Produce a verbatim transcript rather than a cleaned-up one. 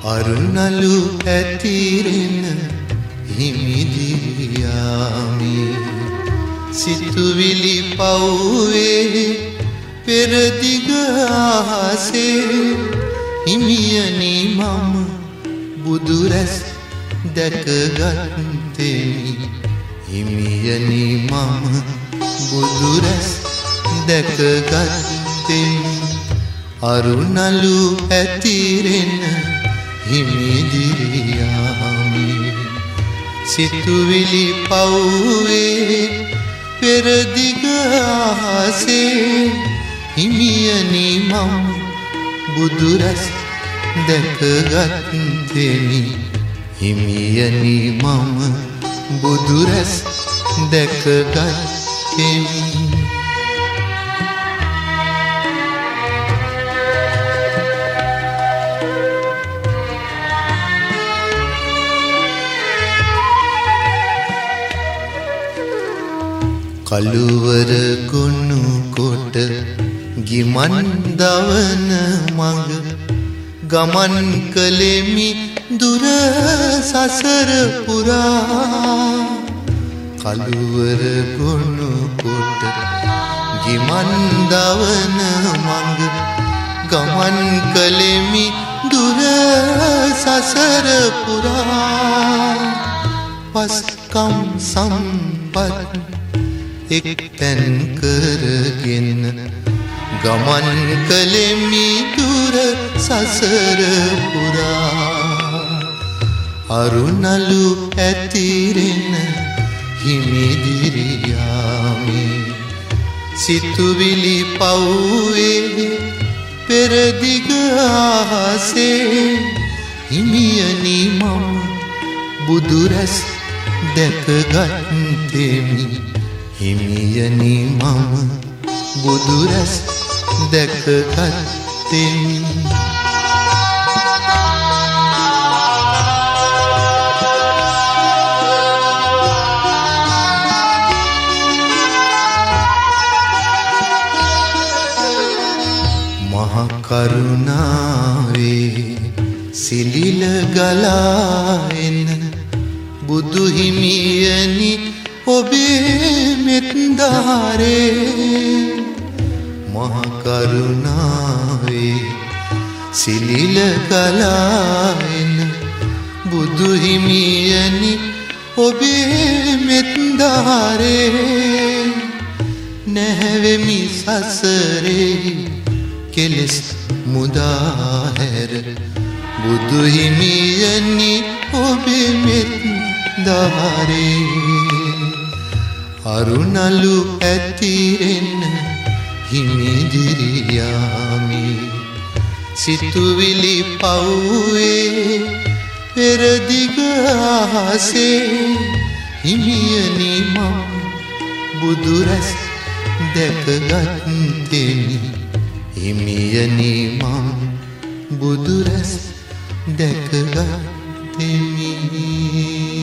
අරුණලු ඇතිරෙන හිමිදිරියාමි සිතුවිලි පවුවේ පෙරදිග ආසේ හිමියනි මම බුදුරැස් දැකගත්තෙමි හිමියනි මම බුදුරැස් දැකගත්තෙමි අරුණලු ඇතිරෙන හිමිදිරියාමි සිතුවිලි පවුවේ පෙරදිග ආසේ හිමියනි මම බුදුරැස් දැකගත්තෙමි හිමියනි මම බුදුරැස් දැකගත්තෙමි කළුවර ගොනු කොට ගිමන් දවන මඟ ගමන් කළෙමි දුර සසර පුරා කළුවර ගොනු කොට ගිමන් දවන මඟ ගමන් කළෙමි දුර සසර පුරා පස්කම් සම්පත් එක් තැන් කරගෙන ගමන් කළෙමි දුර සසර පුරා අරුණලු ඇතිරෙන හිමිදිරියාමි සිතුවිලි පවුවේ පෙරදිග ආසේ හිමියනි මම බුදුරැස් දැකගත්තෙමි හිමියනි මම බුදුරැස් දැකගත්තෙමි මහ කරුණාවේ සිලිල ගලා එන බුදු හිමියනි ඔබේ මෙත්දාරේ මහ කරුණාවේ සිලිල ගලා එන බුදු හිමියනි ඔබේ මෙත්දාරේ නැහැවෙමි සසරේ කෙලෙස් මුදා හැර බුදු හිමියනි ඔබේ මෙත්දාරේ අරුණලු ඇතිරෙන හිමිදිරියාමි සිතුවිලි පවුවේ පෙරදිග ආසේ හිමියනි මම බුදුරැස් දැකගත්තෙමි හිමියනි මම බුදුරැස් දැකගත්තෙමි